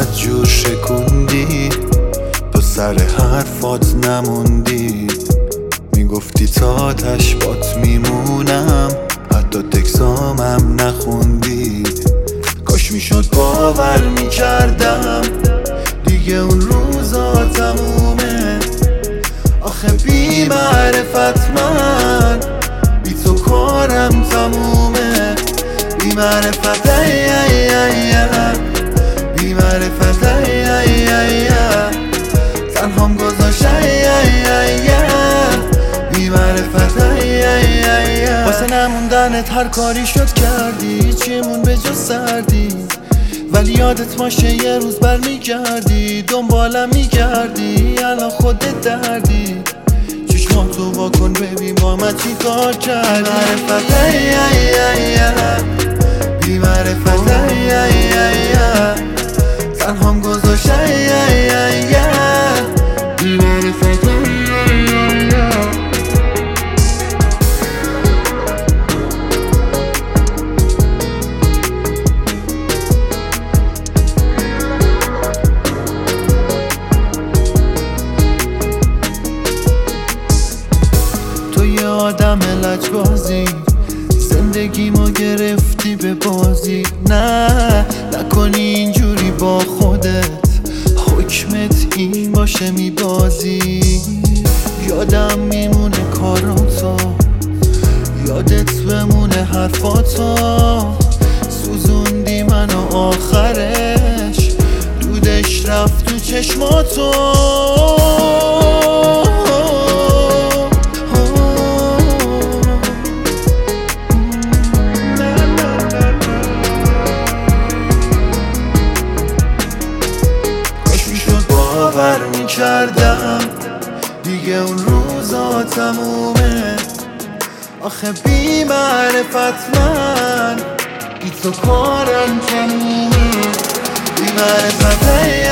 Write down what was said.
بدجور شکوندی، تو سر حرفات نموندی. میگفتی تا تشبات میمونم، حتی تکسامم نخوندی. کاش میشد باور میکردم دیگه اون روزا تمومه. آخه بی معرفت من، بی تو کارم تمومه. بی معرفت بی معرفت تنهام گذاشت بی معرفت واسه نموندنت هر کاری شد کردی، چیمون به جز سردی. ولی یادت باشه یه روز برمیگردی، دنبالم میگردی، الان خودت دردی. چشماتو واکن ببین با من چی کار کرد. بی معرفت تنهام گذاشت بی معرفت. تو یه آدم لجبازی، زندگیمو گرفتی به بازی. نه نکنی اینجوری با خودت، حکمت این باشه میبازی. یادم میمونه کاراتو، یادت بمونه حرفاتو. سوزوندی منو آخرش، دودش رفت تو چشماتو. باور میکردم دیگه اون روزا تمومه. آخه بی معرفت من، بی تو کارم تمومه. بی معرفت